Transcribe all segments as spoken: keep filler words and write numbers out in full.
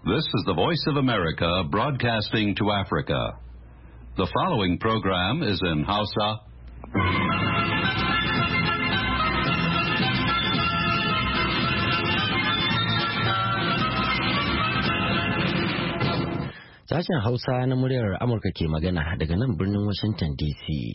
This is the Voice of America broadcasting to Africa. The following program is in Hausa. Sashen Hausa na muryar Amurka ke magana daga nan birnin Washington D C.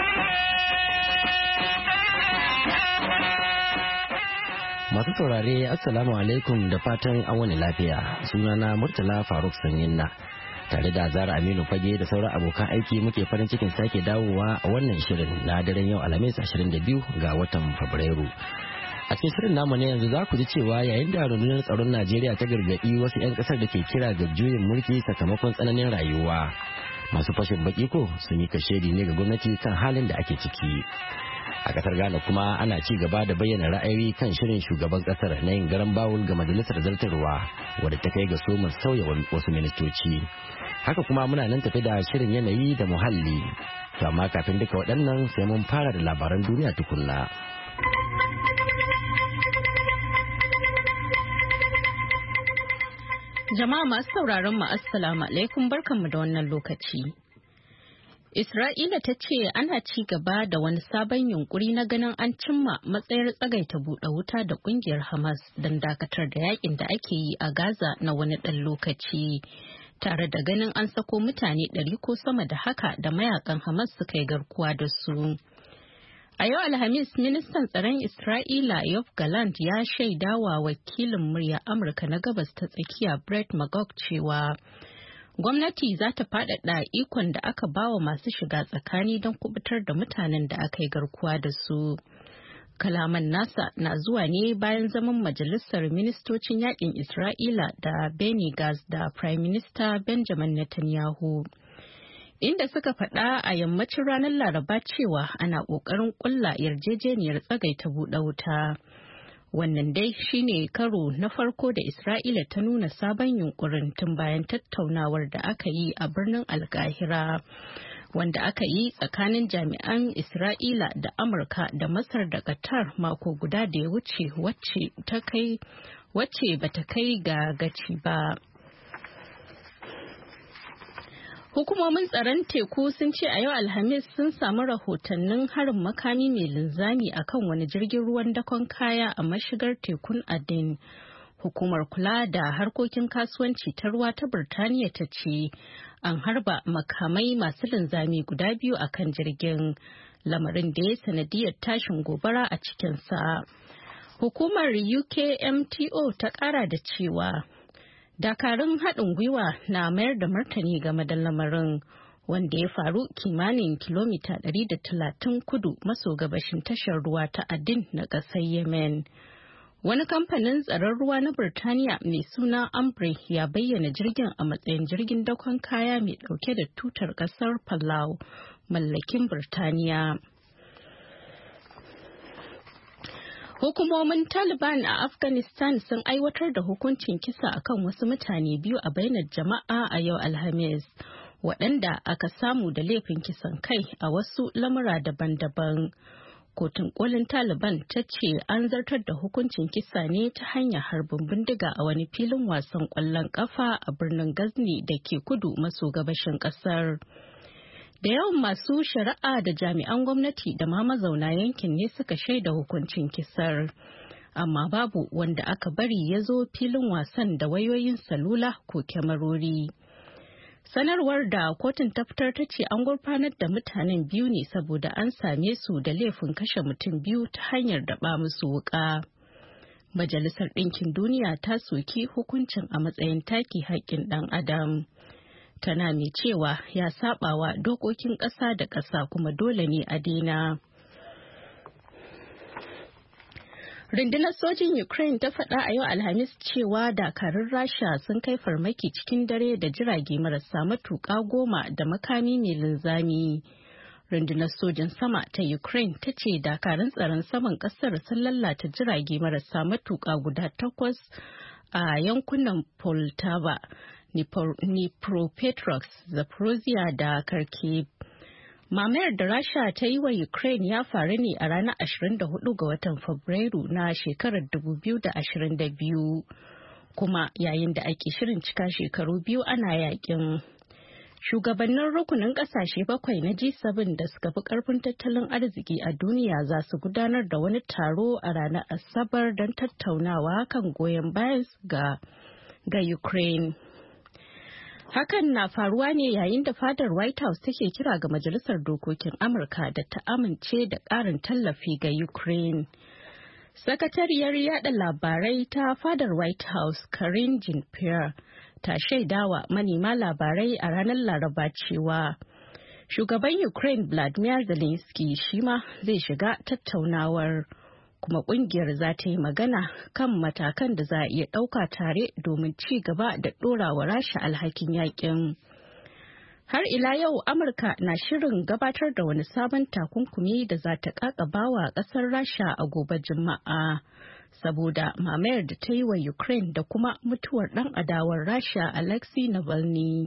Masu saurare Assalamu alaikum da fatan an wani lafiya. Sunana Murtala Faruk Sanyinna tare da Zara Aminu Fage da sauran abokan aiki muke farin cikin sake dawowa a wannan shirin na daren yau Alhamis ashirin da biyu ga watan Fabrairu. A cikin shirin namu ne yanzu za ku ji cewa yayin da rundunar tsaron Najeriya ta gargaɗi wasu 'yan ƙasar da ke kira ga juyin mulki sakamakon tsananin rayuwa. Masu fashin baki ko sun yi kashedi ne ga gwamnati kan halin da ake ciki. A ƙasar Ghana kuma ana ci gaba da bayyana ra'ayoyi kan shirin shugaban ƙasar na yin garan bawul ga majalisar zartarwa wadda ta kai ga somar sauya wasu ministoci. Haka kuma muna nan tafi da shirin yanayi da muhalli. To amma kafin duka waɗannan sai mun fara da labaran duniya tukunna. Jama'a masu sauraron mu assalamu alaikum barkanmu da wannan lokaci. Isra'ila ta ce ana ci gaba da wani sabon yunkuri na ganin an cimma matsayar tsagaita buɗe wuta da ƙungiyar Hamas don dakatar da yakin da ake yi a Gaza na wani ɗan lokaci. Tare da ganin an sako mutane ɗari ko sama da haka da mayakan Hamas suka yi garkuwa da su. A yau Alhamis, ministan tsaron Isra'ila Yoav Gallant ya shaidawa wakilin murya Amurka na gabas ta tsakiya Brett Magog cewa gwamnati za ta faɗaɗa ikon da aka bawa masu shiga tsakani don kubutar da mutanen da aka yi garkuwa da su. Kalaman nasa na zuwa ne bayan zaman majalisar ministocin yakin Isra'ila da Benny Gantz da Prime Minister Benjamin Netanyahu. Inda suka faɗa a yammacin ranar Laraba cewa ana ƙoƙarin ƙulla yarjejeniyar tsagaita buɗe wuta. Wannan dai shine karo na farko da Isra'ila ta nuna sabon yunkurin tun bayan tattaunawar da aka yi a birnin Alkahira, wanda aka yi tsakanin jami'an Isra'ila da Amurka da Masar da Qatar mako guda da ya wuce wacce ta kai wacce bata kai ga gaci ba. Hukumomin tsaron teku sun ce a yau Alhamis sun samu rahotannin harin makami mai linzami akan wani jirgin ruwan dakon kaya a mashigar tekun Aden. Hukumar kula da harkokin kasuwanci ta ruwa ta Birtaniya ta ce an harba makamai masu linzami guda biyu akan jirgin, lamarin da ya sanadiyar tashin gobara a cikinsa. Hukumar U K M T O ta kara da cewa dakarun haɗin gwiwa na mayar da martani game da lamarin, wanda ya faru kimanin kilomita ɗari da talatin kudu maso gabashin tashar ruwa ta Aden na ƙasar Yemen. Wani kamfanin tsaron ruwa na Birtaniya mai suna Ambrey ya bayyana jirgin a matsayin jirgin dakon kaya mai ɗauke da tutar ƙasar Palau, mallakin Birtaniya. Hukumomin Taliban a Afghanistan sun aiwatar da hukuncin kisa akan wasu mutane biyu a bainar jama'a a yau Alhamis, waɗanda aka samu da laifin kisan kai a wasu lamura daban-daban. Kotun kolin Taliban ta ce an zartar da hukuncin kisa ne ta hanyar harbin bindiga a wani filin wasan ƙwallon ƙafa a birnin Ghazni da ke kudu maso gabashin ƙasar. Da yawan masu shari'a da jami'an gwamnati da ma mazauna yankin ne suka shaida hukuncin kisar. Amma babu wanda aka bari ya zo filin wasan da wayoyin salula ko kyamarori. Sanarwar da kotun ta fitar ta ce an gurfanar da mutanen biyu ne saboda an same su da laifin kashe mutum biyu ta hanyar daɓa musu wuƙa. Majalisar Ɗinkin Duniya ta soki hukuncin a matsayin take haƙƙin ɗan adam. Tana mai cewa ya sabawa dokokin ƙasa da ƙasa kuma dole ne a daina. Rundunar sojin Ukraine ta faɗa a yau Alhamis cewa dakarun Rasha sun kai farmaki cikin dare da jirage marasa matuƙa goma da makami mai linzami. Rundunar sojin sama ta Ukraine ta ce dakarun tsaron saman ƙasar sun lalata jirage marasa matuƙa guda takwas a yankunan Poltava, Dnipropetrovsk, Zaporozhye da Kharkiv. Mamayar da Rasha ta yi wa Ukraine ya faru ne a ranar ashirin da hudu ga watan Fabrairu na shekarar dubu biyu da ashirin da biyu. kuma yayin da ake shirin cika shekaru biyu ana yakin. Shugabannin rukunin kasashe bakwai na G seven da suka fi karfin tattalin arziki a duniya za su gudanar da wani taro a ranar Asabar don tattaunawa kan goyon bayan ga, ga Ukraine. Hakan na faruwa ne yayin da fadar White House take kira ga Majalisar Dokokin Amurka da ta amince da ƙarin tallafi ga Ukraine. Sakatariyar yada labarai ta fadar White House, Karine Jean-Pierre, ta shaidawa manema labarai a ranar Laraba cewa shugaban Ukraine Vladimir Zelensky shi ma zai shiga tattaunawar, kuma kungiyar za ta yi magana kan matakan da za a iya ɗauka tare domin ci gaba da ɗorawa Rasha alhakin yakin. Har ila yau Amurka na shirin gabatar da wani sabon takunkumi da za ta ƙaƙabawa ƙasar Rasha a gobe Juma'a. Saboda mamayar da ta yi wa Ukraine da kuma mutuwar ɗan adawar Rasha Alexei Navalny.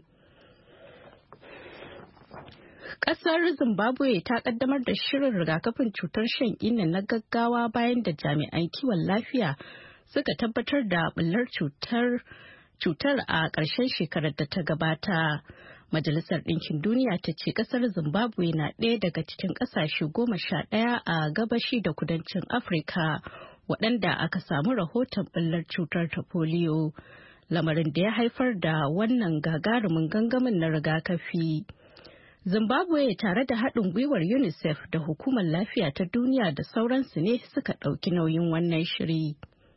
Ƙasar Zimbabwe ta ƙaddamar da shirin rigakafin cutar shan inna na gaggawa bayan da jami'an kiwon lafiya suka tabbatar da ɓullar cutar cutar a ƙarshen shekarar da ta gabata. Majalisar Ɗinkin Duniya ta ce ƙasar Zimbabwe na ɗaya daga cikin ƙasashe goma sha ɗaya a gabashi da kudancin Afirka waɗanda aka samu rahoton ɓullar cutar ta polio, lamarin da ya haifar da wannan gagarumin gangamin na rigakafi. Zimbabwe tare da haɗin gwiwar UNICEF da Hukumar Lafiya ta Duniya da sauransu ne suka ɗauki nauyin wannan shiri.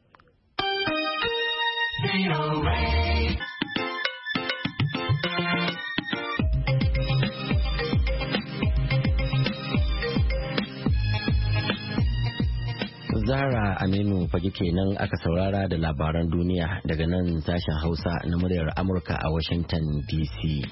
Zara Aminu Fage kenan aka saurara da labaran duniya daga nan sashen Hausa na muryar Amurka a Washington D C.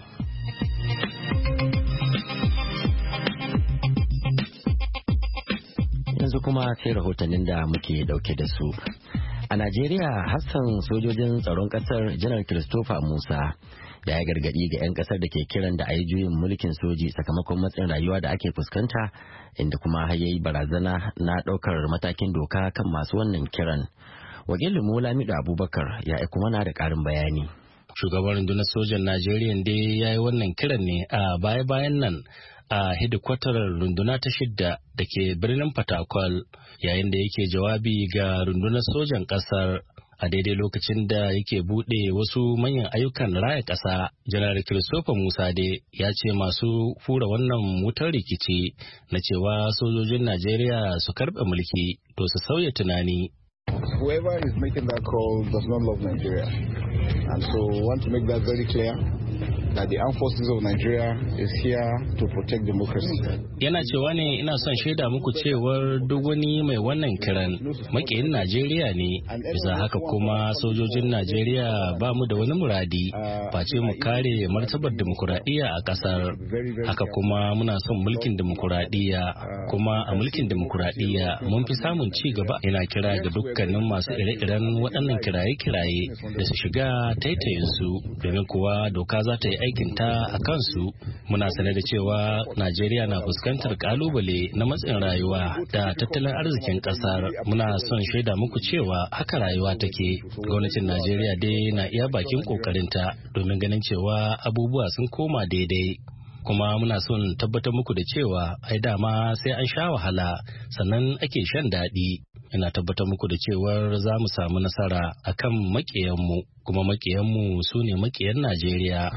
Yanzu kuma sai rahotannin da muke dauke da su. A Najeriya, Hassan sojojin tsaron kasar Janar Christopher Musa da ya gargadi ga 'yan kasar da ke kiran da a yi juyin mulkin soji sakamakon matsin rayuwa da ake fuskanta, inda kuma har yayi barazana na daukar matakin doka kan masu wannan kiran. Wakilin mu Lamido Abubakar ya aiko mana da karin bayani. Shugaban rundunar sojan Najeriya dai ya yi wannan kiran ne a baya-bayan nan a hidikwatar runduna ta shidda da ke birnin Fatakwal, yayin da yake jawabi ga rundunar sojan kasar a daidai lokacin da yake bude wasu manyan ayyukan raya ƙasa. Janar Christopher Musa dai ya ce masu fura wannan wutar rikici na cewa sojojin Najeriya su karɓe mulki to su sauya tunani. Whoever is making that call does not love Nigeria, and so we want to make that very clear. That the armed forces of Nigeria is here to protect democracy. Yana cewa ne ina son shaida muku cewar duk wani mai wannan kiran makiyin Najeriya ne, bisa haka kuma sojojin Najeriya ba mu da wani muradi face mu kare martabar demokuraɗiyya a ƙasar. Haka kuma muna son mulkin demokuraɗiyya, kuma a mulkin demokuraɗiyya mun fi samun ci gaba. Ina kira ga dukkanin masu ire-iren waɗannan kiraye-kiraye da su shiga taitayinsu, domin kuwa doka za ta yi aikinta a kansu. Muna sane da cewa Najeriya na fuskantar kalubale na matsin rayuwa da tattalin arzikin kasar. Muna son shaida muku cewa haka rayuwa take. Gwamnatin Najeriya dai na iya bakin kokarinta domin ganin cewa abubuwa sun koma daidai. Kuma muna son tabbatar muku da cewa ai dama sai an sha wahala sannan ake shan daɗi. Ina tabbatar muku da cewar za mu samu nasara a kan maƙiyanmu, kuma maƙiyanmu su ne maƙiyan Najeriya.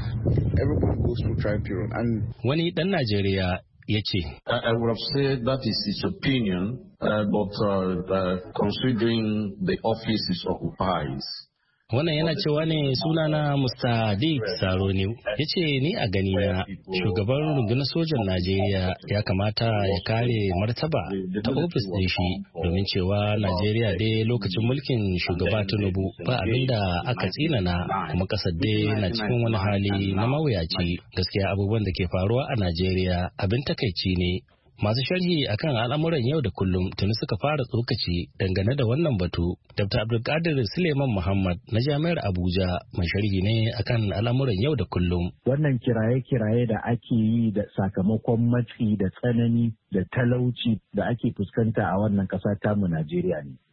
Wani ɗan Najeriya ya ce, I would have said that is his opinion, uh, but uh, uh, considering the office is occupied. Wannan yana cewa ne sunana Mister Dick Saroni. Ya ce ni a ganina shugaban rundunar sojan Najeriya ya kamata ya kare martaba ta ofis ɗin shi, domin cewa Najeriya dai lokacin mulkin shugaba Tinubu ba abin da aka tsinana, kuma ƙasar dai na cikin wani hali na mawuyaci. Gaskiya abubuwan da ke faruwa a Najeriya abin takaici ne. Masu sharhi akan al'amuran yau da kullum tuni suka fara tsokaci dangane da wannan batu. Doctor Abdulkadir Suleiman Muhammad na Jami'ar Abuja mai sharhi ne akan al'amuran yau da kullum. Wannan kiraye-kiraye da ake yi da sakamakon matsi da tsanani da talauci da ake fuskanta a wannan ƙasa tamu Najeriya ne.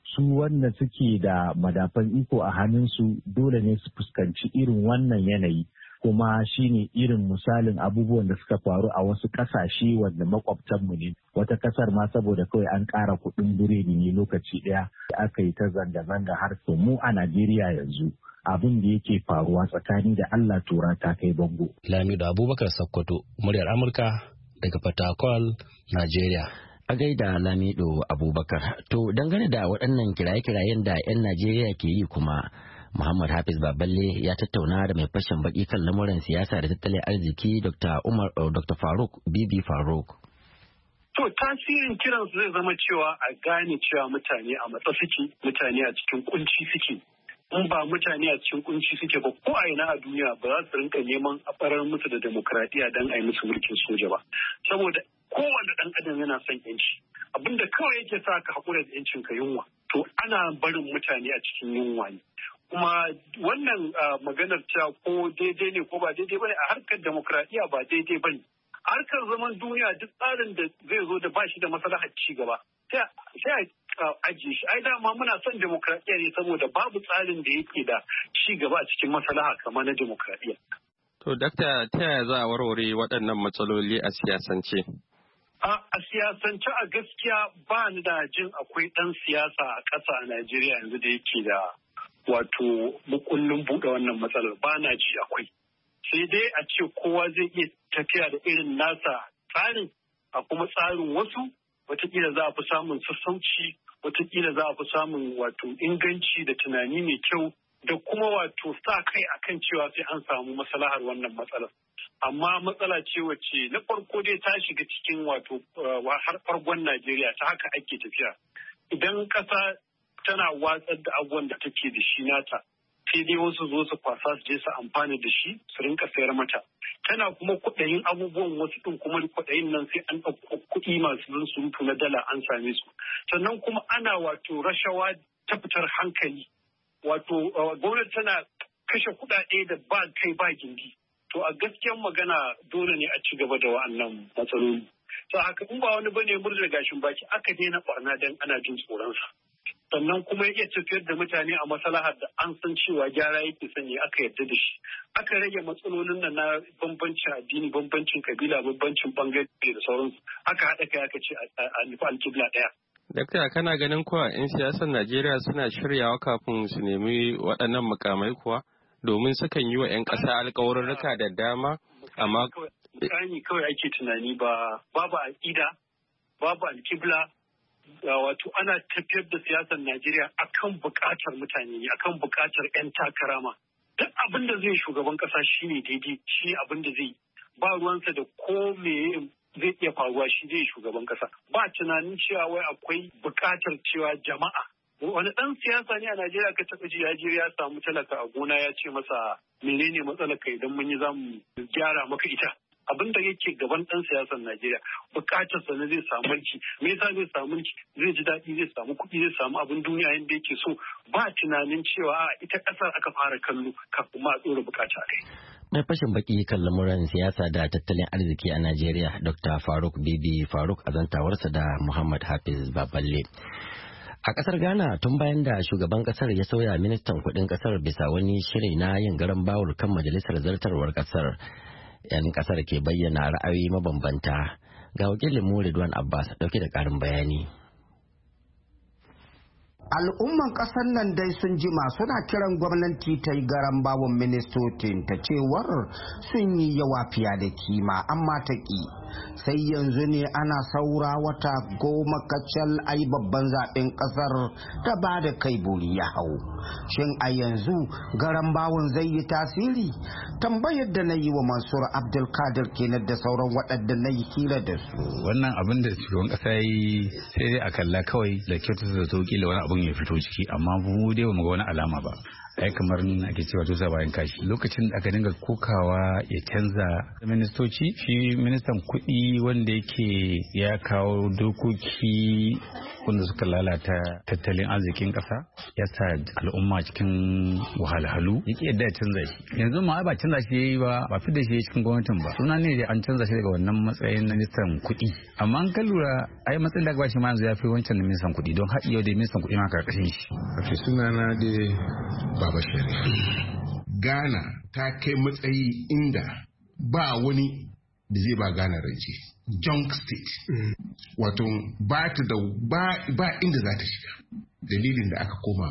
su wanda suke da madafan iko a hannunsu dole ne su fuskanci irin wannan yanayi. Kuma shine irin misalin abubuwan da suka faru a wasu kasashe wanda makwabtanmu ne. Wata kasar ma saboda kawai an ƙara kuɗin biredi ne lokaci ɗaya aka yi ta zanga-zanga har su mu a Najeriya yanzu. Abin da yake faruwa tsakani da Allah tura ta kai bango. Lamido Abubakar Sokoto, muryar Amurka daga Fatakwal, Najeriya. A gaida Lamido Abubakar. To dangane da waɗannan kiraye-kirayen da 'yan Najeriya ke yi kuma, Muhammad Hafiz Baballe ya tattauna da mai fashin baki kan lamuran siyasa da tattalin arziki Doctor Umar Doctor Faruk Bibi Faruk. To tasirin kiransu zai zama cewa a gane cewa mutane a matsa suke, mutane a cikin kunci suke. In ba mutane a cikin kunci suke ba ko a ina a duniya ba za su rinka neman a farar musu da demokradiyya don a yi musu mulkin soja ba. Saboda kowane ɗan adam yana son yanci. Abinda kawai yake sa ka haƙura da yancin ka yunwa. To ana barin mutane a cikin yunwa ne. Kuma wannan maganar ta ko daidai ne ko ba daidai ba ne a harkar demokradiyya ba daidai ba ne. A harkar zaman duniya duk tsarin da zai zo da ba shi da maslahar ci gaba. Sai a ajiye shi. Ai dama muna son demokradiyya ne saboda babu tsarin da yake da ci gaba a cikin maslaha kamar na demokradiyya. To, Dakta, ta yaya za a warware waɗannan matsaloli a siyasance? A siyasance a gaskiya ba ni da jin akwai ɗan siyasa a ƙasa a Najeriya yanzu da yake da wato mukullin buɗe wannan matsalar ba na ji akwai. Sai dai a ce kowa zai iya tafiya da irin nasa tsarin a kuma tsarin wasu watakila za a fi samun sassauci watakila za a fi samun wato inganci da tunani mai kyau da kuma wato sa kai akan cewa sai an samu maslahar wannan matsalar. Amma matsala ce wacce na farko dai ta shiga cikin wato har farkon Najeriya ta haka ake tafiya. Idan ƙasa tana watsar da abubuwan da take da shi nata sai dai wasu zo su kwasa su je su amfana da shi su rinka sayar mata. Tana kuma kuɗayin abubuwan wasu ɗin kuma kuɗayin nan sai an ɗauko kuɗi masu zan surutu na dala an same su. Sannan kuma ana wato rashawa ta fitar hankali. Wato gwamnati tana kashe kuɗaɗe da ba kai ba gindi. To a gaskiyar magana dole ne a ci gaba da wa'annan matsaloli. To haka in ba wani bane murna gashin baki aka daina barna dan ana jin tsoronsa. Sannan kuma ya iya tafiyar da mutane a maslahar da an san cewa gyara yake sanya aka yarda da shi. Aka rage matsalolin nan na bambancin addini, bambancin kabila, bambancin bangare da sauransu. Aka haɗa kai aka ce a nufi alkibla ɗaya. Dakta, kana ganin kuwa 'yan siyasar Najeriya suna shiryawa kafin su nemi waɗannan mukamai kuwa? Domin sukan yi wa 'yan ƙasa alƙawarurruka da dama, amma mukami kawai ake tunani ba babu aƙida, babu alkibla, wato ana tafiyar da siyasar Najeriya akan buƙatar mutane, akan buƙatar 'yan takara ma. Duk abin da zai shugaban ƙasa shine daidai, shi abin da zai ba ruwansa da ko me zai iya faruwa shi zai shugaban ƙasa. Ba tunanin cewa wai akwai buƙatar cewa jama'a. Wani ɗan siyasa ne a Najeriya ka taɓa ji ya je ya samu talaka a gona ya ce masa menene matsalar ka idan mun yi za mu gyara maka ita. Abin da yake gaban ɗan siyasar Najeriya buƙatar sa ne zai samu mulki. Me yasa zai samu mulki? Zai ji daɗi, zai samu kuɗi, zai samu abin duniya yadda yake so. Ba tunanin cewa a ita ƙasar aka fara kallo kafin ma a ɗora buƙata a kai. Mai fashin baki kan lamuran siyasa da tattalin arziki a Najeriya, Doctor Faruk Bibi Faruk a zantawarsa da Muhammad Hafiz Baballe. A kasar Ghana tun bayan da shugaban kasar ya sauya ministan kudin kasar bisa wani shiri na yin garan bawul kan majalisar zartarwar kasar, 'yan kasar ke bayyana ra'ayoyi mabambanta. Ga wakilin mu Ridwan Abbas dauke da karin bayani. Al'umman ƙasar nan dai sun jima suna kiran gwamnati ta yi garan bawon ministocin ta cewar sun yi yawa fiye da kima amma ta ƙi. Sai yanzu ne ana saura wata goma kacal ai babban zaɓen ƙasar da ba da kai buri ya hau. Shin a yanzu garan bawon zai yi tasiri? Tambayar da na yi wa Mansur Abdulkadir kenan da sauran waɗanda na yi hira da su. Wannan abin da shugaban ƙasa ya yi sai dai a kalla kawai da kyautata da sauƙi da wani abin ya fito ciki, amma mu dai ba mu ga wani alama ba. Ai kamar ake cewa tusa bayan kashi, lokacin da aka dinga kokawa ya canza ministoci, shi ministan kuɗi wanda yake ya kawo dokoki wanda suka lalata tattalin arzikin ƙasa ya sa al'umma cikin wahalhalu yake yadda ya canza shi yanzu ma ba canza shi yayi ba ba fi da shi cikin gwamnatin ba suna ne da an canza shi daga wannan matsayin na ministan kuɗi amma an kan lura ai matsayin da ba shi ma yanzu ya fi wancan na ministan kuɗi don har yau da ministan kuɗi ma karkashin shi a sunana da Baba Sharif Ghana ta kai matsayi inda ba wani da zai ba Ghana rance junk state wato ba ta da ba inda za ta shiga dalilin da aka koma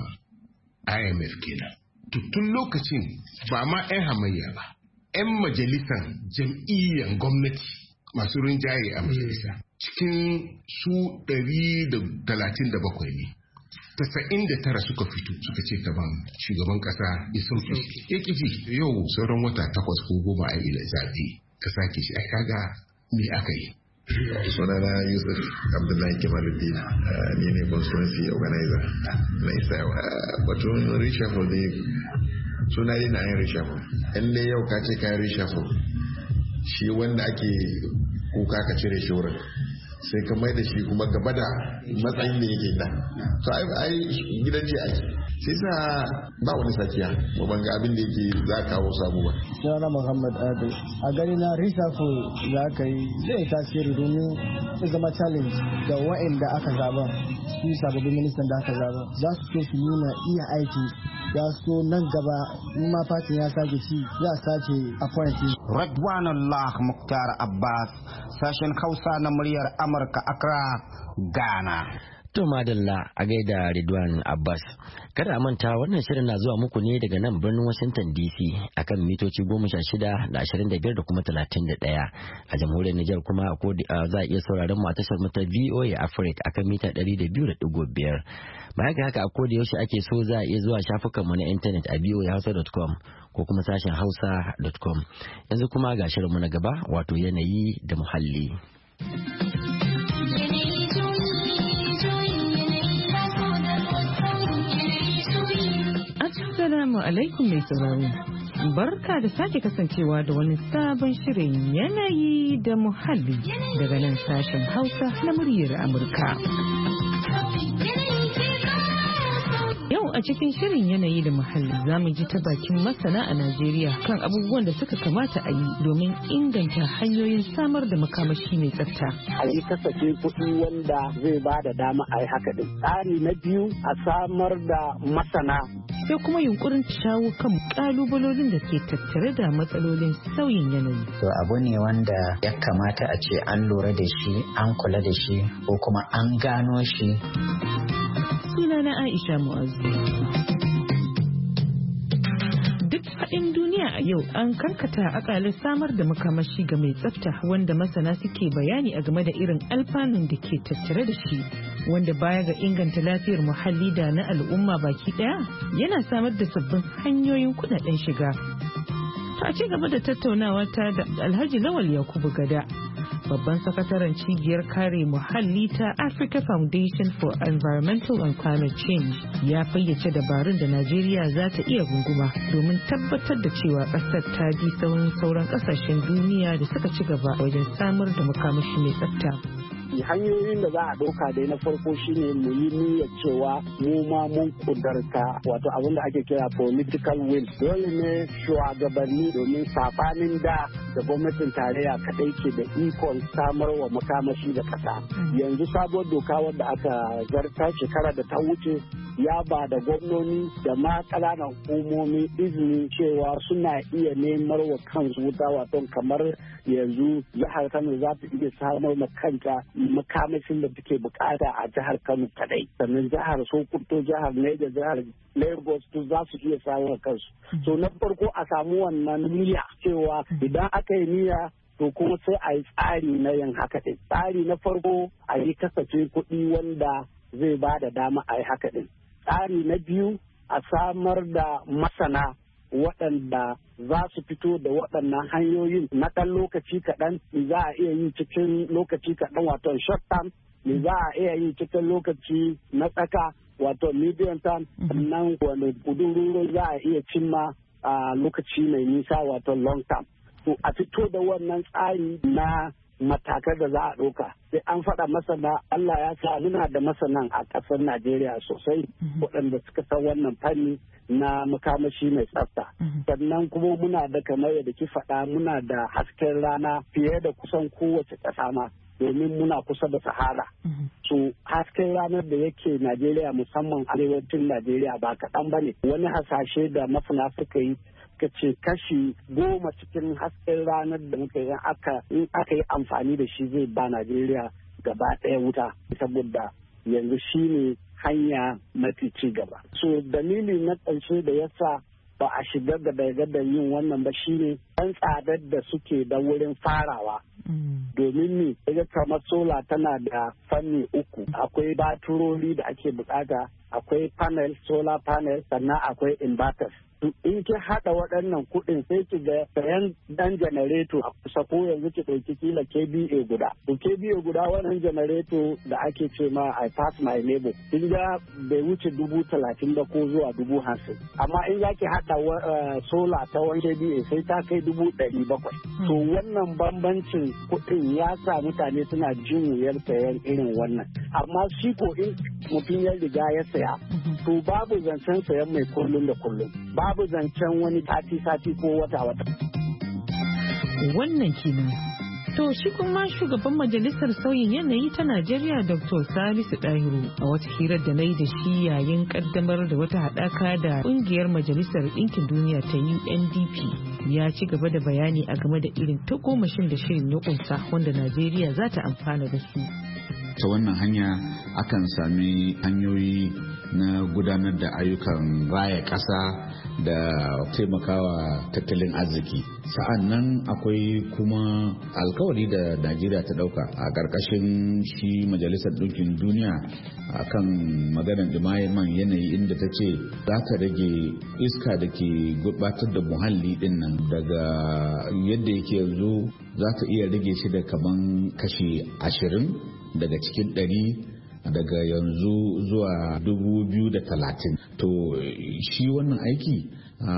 I M F kenan tun lokacin ba ma 'yan hamayya ba 'yan majalisar jam'iyyar gwamnati masu rinjaye a majalisa cikin su ɗari da talatin da bakwai ne tasa'in da tara suka fito suka ce gaban shugaban kasa ya sauke shi ya kici yau sauran wata takwas ko goma a yi zaɓe ka sake shi ai kaga me aka yi sunana Yusuf Abdullahi Kemaluddin ni ne constituency organizer na Isawa batun reshuffle dai suna yi na yin reshuffle inda yau ka ce kayan reshuffle shi wanda ake kuka ka cire shi wurin sai ka mai da shi kuma gaba da matsayin da yake da to ai gidan ce ake sai sa ba wani sakiya ba ban ga abin da yake za ka kawo samu ba sunana Muhammad Ado a gani na reshuffle za ka yi zai tasiri domin ya zama challenge da wa'anda aka zaba su sababbin ministan da aka zaba za su so su nuna iya aiki ya so nan gaba in ma fatin ya sake ci ya sake appointment. Radwanullah Muktar Abbas sashen Hausa na muryar Amurka Accra, Ghana. To madalla a gaida Ridwan Abbas. Kada a manta wannan shirin na zuwa muku ne daga nan birnin Washington D C akan mitoci goma sha shida da ashirin da biyar da kuma talatin da ɗaya. A jamhuriyar Nijar kuma za a iya sauraron mu a tashar mu ta V O A Africa akan mita ɗari da biyu da ɗigo biyar. Baya ga haka a koda yaushe ake so za a iya zuwa shafukan mu na intanet a v o a hausa dot com ko kuma sashen hausa dot com. Yanzu kuma ga shirin mu na gaba wato yanayi da muhalli. Assalamu alaikum mai sauraro. Barka da sake kasancewa da wani sabon shirin yanayi da muhalli daga nan sashen Hausa na muryar Amurka. Yau a cikin shirin yanayi da muhalli za mu ji ta bakin masana a Najeriya kan abubuwan da suka kamata a yi domin inganta hanyoyin samar da makamashi mai tsafta. A yi kasafin kuɗi wanda zai ba da dama a yi haka din. Tsari na biyu a samar da masana. Sai kuma yunkurin shawo kan kalubalolin da ke tattare da matsalolin sauyin yanayi. To abu ne wanda ya kamata a ce an lura da shi, an kula da shi ko kuma an gano shi. Sunana Aisha Mu'azzu. Duk faɗin duniya a yau an karkata akalin samar da makamashi ga mai tsafta wanda masana suke bayani a game da irin alfanun da ke tattare da shi wanda baya ga inganta lafiyar muhalli da na al'umma baki ɗaya yana samar da sabbin hanyoyin kuɗaɗen shiga. A ci gaba da tattaunawa ta da Alhaji Lawal Yakubu Gada, babban sakataren cibiyar kare muhalli ta Africa Foundation for Environmental and Climate Change, ya fayyace dabarun da Najeriya za ta iya gunguma domin tabbatar da cewa ƙasar ta bi sauran sauran ƙasashen duniya da suka ci gaba wajen samar da makamashi mai tsafta. Hanyoyin da za a ɗauka dai na farko shine mu yi niyyar cewa mu ma mun kudarta wato abin da ake kira political will. Dole ne shugabanni domin sabanin da da gwamnatin tarayya kadai ke da ikon samar wa makamashi da ƙasa. Yanzu sabuwar doka wadda aka zarta shekara da ta wuce ya ba da gwamnoni da ma ƙananan hukumomi izini cewa suna iya nemar wa kansu wuta wato kamar yanzu jihar Kano za ta iya samar ma kanta makamashin da take bukata a jihar Kano kadai, sannan jihar Sokoto, jihar Niger, jihar Lagos to za su iya samar kansu. So na farko a samu wannan niyya cewa idan aka yi niyya to kuma sai a yi tsari na yin haka ɗin. Tsari na farko a yi kasafin kuɗi wanda zai ba da dama a yi haka ɗin. Tsari na biyu a samar da masana waɗanda za su fito da waɗannan hanyoyin na ɗan lokaci kaɗan za a iya yi cikin lokaci kaɗan wato short term me za a iya yi cikin lokaci na tsaka wato medium term nan wani kudururu za a iya cimma a lokaci mai nisa wato long term. To a fito da wannan tsari na matakan da za a ɗauka sai an faɗa masana. Allah ya sa muna da masanan a ƙasar Najeriya sosai waɗanda suka san wannan fanni na makamashi mai tsafta. Sannan kuma muna da kamar yadda ki faɗa muna da hasken rana fiye da kusan kowace ƙasa ma domin muna kusa da Sahara. So hasken ranar da yake Najeriya musamman arewacin Najeriya ba kaɗan ba ne. Wani hasashe da masana suka yi ka ce kashi goma cikin hasken ranar da muka yi aka in aka yi amfani da shi zai ba Najeriya gaba ɗaya wuta saboda yanzu shi ne hanya mafi ci gaba. So dalili na ƙarshe da yasa ba a shiga da da yin wannan ba shine ɗan tsadar da suke da wurin farawa. Domin ni daga kamar sola tana da fanni uku, akwai baturori da ake bukata, akwai panel, solar panel, sannan akwai inverters. In ki haɗa waɗannan kuɗin sai ki ga sayan ɗan janareto a kusa ko yanzu ki ɗauki kila K B A guda. To K B A guda wannan janareto da ake ce ma I pass my neighbor. Kin ga bai wuce dubu talatin ba ko zuwa dubu hamsin. Amma in za ki haɗa sola ta wani K B A sai ta kai dubu ɗari bakwai. To wannan bambancin kuɗin ya sa mutane suna jin wuyar sayan irin wannan. Amma shi ko in mutum ya riga ya saya, to babu zancen sayan mai kullum da kullum. Babu zancen wani sati-sati ko wata-wata. Wannan kenan. To shi kuma shugaban majalisar sauyin yanayi ta Najeriya Doctor Salisu Dahiru a wata hirar da na yi da shi yayin kaddamar da wata haɗaka da ƙungiyar majalisar ɗinkin duniya ta U N D P ya ci gaba da bayani a game da irin tagomashin da shirin ya kunsa wanda Najeriya za ta amfana da su. Ta wannan hanya akan sami hanyoyi na gudanar da ayyukan raya ƙasa da taimakawa tattalin arziki. Sa'an nan akwai kuma alkawari da Najeriya ta ɗauka a ƙarƙashin shi Majalisar Ɗinkin Duniya a kan maganar ɗumaman yanayi, inda ta ce za ta rage iska da ke gurɓatar da muhalli ɗin nan daga yadda yake yanzu za ta iya rage shi da kaman kashi ashirin daga cikin ɗari daga yanzu zuwa dubu biyu da talatin. To shi wannan aiki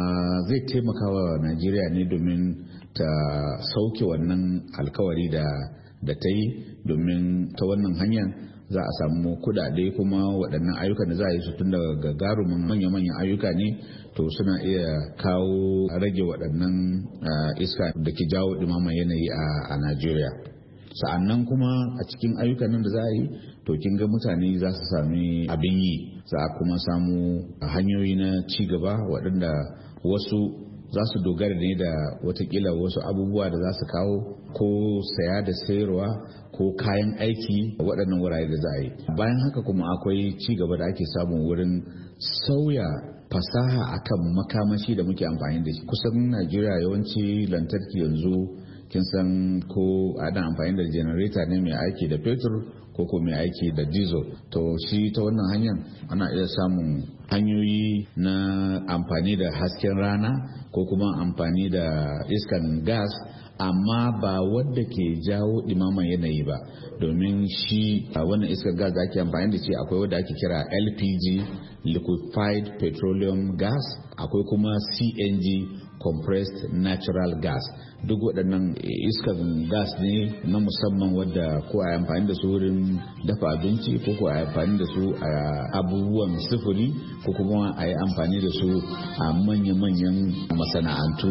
zai taimaka wa Najeriya ne domin ta sauke wannan alkawari da da ta yi, domin ta wannan hanyar za a samu kudade kuma waɗannan ayyukan da za a yi su tun daga gagarumin manya-manyan ayyuka ne, to suna iya kawo rage waɗannan iska da ke jawo ɗumaman yanayi a Najeriya. Sa'annan kuma a cikin ayyukan nan da za a yi, to kin ga mutane za su sami abin yi, za a kuma samu hanyoyi na ci gaba waɗanda wasu za su dogara ne da watakila wasu abubuwa da za su kawo ko saya da sayarwa ko kayan aiki a waɗannan wurare da za a yi. Bayan haka kuma akwai ci gaba da ake samu wurin sauya fasaha akan makamashi da muke amfani da shi. Kusan Najeriya yawanci lantarki yanzu kin san ko ana amfani da generator ne mai aiki da fetur ko ko mai aiki da diesel. To shi ta wannan hanyar ana iya samun hanyoyi na amfani da hasken rana ko kuma amfani da iskan gas, amma ba wadda ke jawo ɗimaman yanayi ba, domin shi a wannan iskar gas da ake amfani da shi akwai wadda ake kira L P G, liquefied petroleum gas, akwai kuma C N G, compressed natural gas. Duk waɗannan iskar gas ne na musamman wadda ko a amfani da su wurin dafa abinci ko ko a amfani da su a abubuwan sufuri ko kuma a yi amfani da su a manya-manyan masana'antu.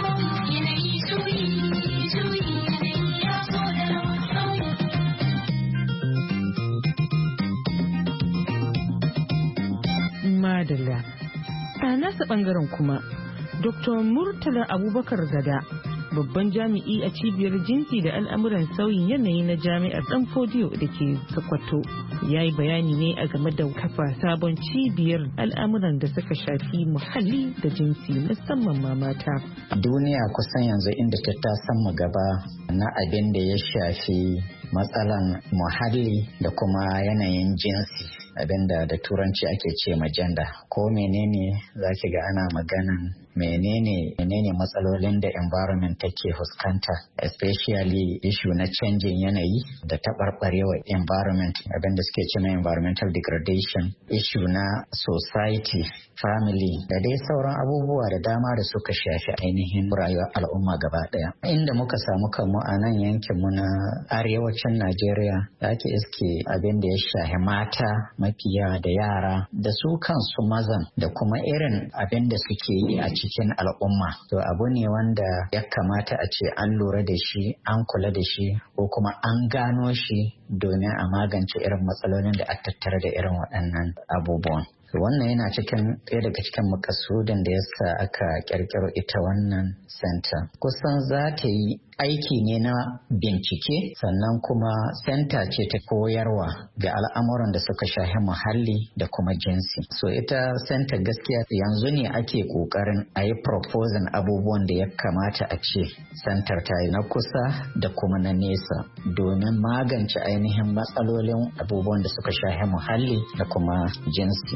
Madalla. A nasa ɓangaren kuma, Doktor Murtala Abubakar Gada, babban jami'i a cibiyar jinsi da al'amuran sauyin yanayi na jami'ar Dan Fodiyo da ke Sokoto, ya yi bayani ne a game da kafa sabon cibiyar al'amuran da suka shafi muhalli da jinsi musamman ma mata. Duniya kusan yanzu inda ta tasan gaba na abin da ya shafi matsalan muhalli da kuma yanayin jinsi, abinda da turanci ake ce ma gender. Ko menene za ki ga ana maganan menene menene matsalolin da environment take fuskanta, especially issue na canjin yanayi da taɓarɓarewa environment, abin da suke cewa environmental degradation, issue na society, family da dai sauran abubuwa da dama da suka shafi ainihin rayuwar al'umma gaba ɗaya. Inda muka samu kanmu a nan yankin mu na arewacin Najeriya da ake iske abin da ya shafi mata mafiya da yara da su kansu mazan da kuma irin abin da suke yi a cikin al'umma. To abu ne wanda ya kamata a ce an lura da shi, an kula da shi, ko kuma an gano shi domin a magance irin matsalolin da a tattare da irin waɗannan abubuwan. Wannan yana cikin ɗaya daga cikin makasudin da yasa aka ƙirƙiro ita wannan center. Kusan za ta yi aiki ne na bincike, sannan kuma center ce ta koyarwa ga al'amuran da suka shafi muhalli da kuma jinsi. So ita center gaskiya yanzu ne ake ƙoƙarin a yi proposing abubuwan da ya kamata a ce center ta yi na kusa da kuma na nesa domin magance ainihin matsalolin abubuwan da suka shafi muhalli da kuma jinsi.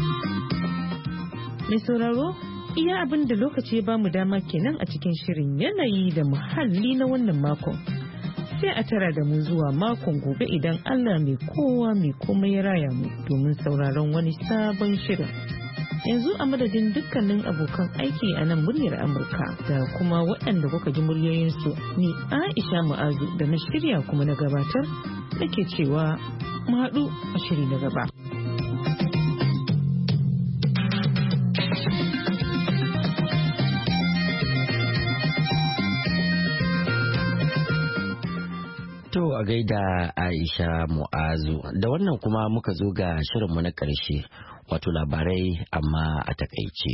Mai sauraro, iya abin da lokaci ya bamu dama kenan a cikin shirin yanayi da muhalli na wannan makon. Sai a tara da mu zuwa makon gobe idan Allah mai kowa mai komai ya raya mu domin sauraron wani sabon shirin. Yanzu a madadin dukkanin abokan aiki a nan muryar Amurka da kuma waɗanda kuka ji muryoyinsu, ni Aisha Mu'azu da na shirya kuma na gabatar nake cewa mu haɗu a shiri na gaba. To a gaida Aisha Mu'azu, da wannan kuma muka zo ga shirinmu na ƙarshe, wato labarai amma a takaice.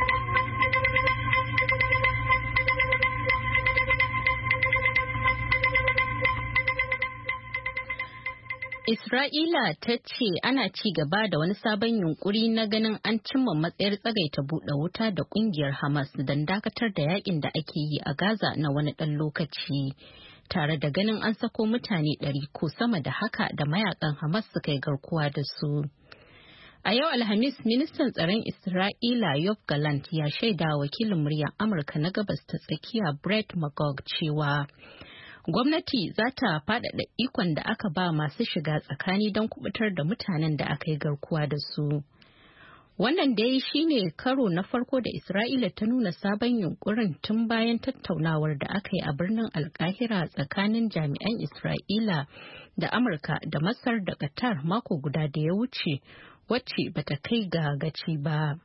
Isra'ila ta ce ana ci gaba da wani sabon yunkuri na ganin an cimma matsayar tsagaita buɗe wuta da ƙungiyar Hamas don dakatar da yakin da ake yi a Gaza na wani ɗan lokaci. Tare da ganin an sako mutane ɗari ko sama da haka da mayakan Hamas suka yi garkuwa da su. A yau Alhamis, ministan tsaron Isra'ila Yoav Gallant ya shaida wakilin muryar Amurka na gabas ta tsakiya Brett Magog cewa gwamnati za ta faɗaɗa ikon da aka ba masu shiga tsakani don kubutar da mutanen da aka yi garkuwa da su. Wannan dai shine karo na farko da Isra'ila ta nuna sabon yunkurin tun bayan tattaunawar da aka yi a birnin Alkahira tsakanin jami'an Isra'ila da Amurka da Masar da Qatar mako guda da ya wuce, wacce bata kai ga gaci ba.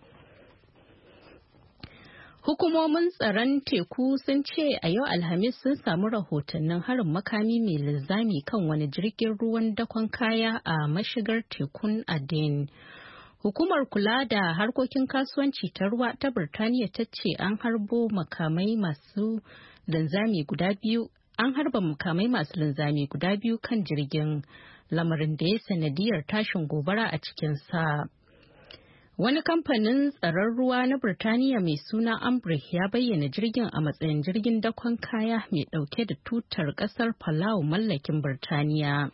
Hukumomin tsaron teku sun ce a yau Alhamis sun samu rahotannin harin makami mai linzami kan wani jirgin ruwan dakon kaya a mashigar tekun Aden. Hukumar kula da harkokin kasuwanci ta ruwa ta Birtaniya ta ce an harbo makamai masu linzami guda biyu, an harba makamai masu linzami guda biyu kan jirgin, lamarin da ya sanadiyar tashin gobara a cikin sa. Wani kamfanin tsaron ruwa na Birtaniya mai suna Ambrec ya bayyana jirgin a matsayin jirgin dakon kaya mai dauke da tutar kasar Palau mallakin Birtaniya.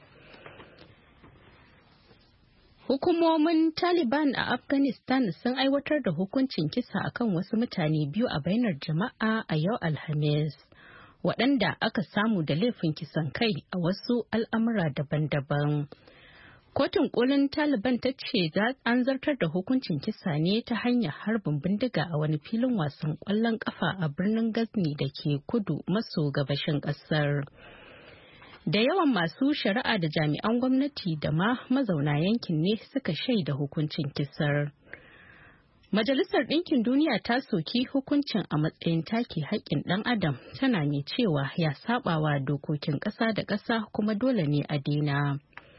Hukumomin Taliban a Afghanistan sun aiwatar da hukuncin kisa akan wasu mutane biyu a bainar jama'a a yau Alhamis, waɗanda aka samu da laifin kisan kai a wasu al'amura daban-daban. Kotun kolin Taliban ta ce an zartar da hukuncin kisa ne ta hanyar harbin bindiga a wani filin wasan ƙwallon ƙafa a birnin Ghazni da ke kudu maso gabashin ƙasar. Da yawan masu shari'a da jami'an gwamnati da ma mazauna yankin ne suka shaida hukuncin kisar. Majalisar Ɗinkin Duniya ta soki hukuncin a matsayin take haƙƙin ɗan adam, tana mai cewa ya saɓawa dokokin ƙasa da ƙasa kuma dole ne a daina.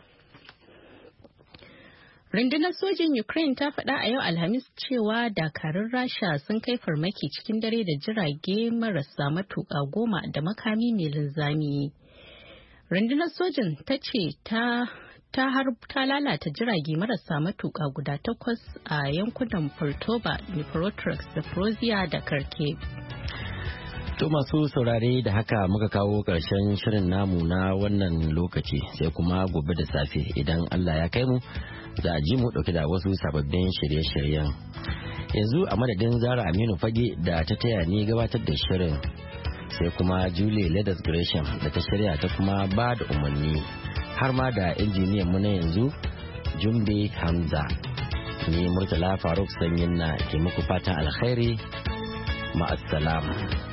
Rundunar sojin Ukraine ta faɗa a yau Alhamis cewa dakarun Rasha sun kai farmaki cikin dare da jirage marasa matuƙa goma da makami mai linzami. Rundunar sojin ta ce ta ta har ta lalata jirage marasa matuƙa guda takwas a yankunan Poltava, Dnipropetrovsk, Zaporozhye da Kharkiv. To masu saurare da haka muka kawo ƙarshen shirin namu na wannan lokaci, sai kuma gobe da safe idan Allah ya kai mu za a ji mu ɗauke da wasu sababbin shirye-shiryen. yanzu a madadin Zara Aminu Fage da ta taya ni gabatar da shirin sai kuma Julie Leathers Gresham da ta shirya ta kuma ba da umarni har ma da injiniyan mu na yanzu Jumbe Hamza. Ni Murtala Faruk Sanyin na ke muku fatan alkhairi ma'assalam.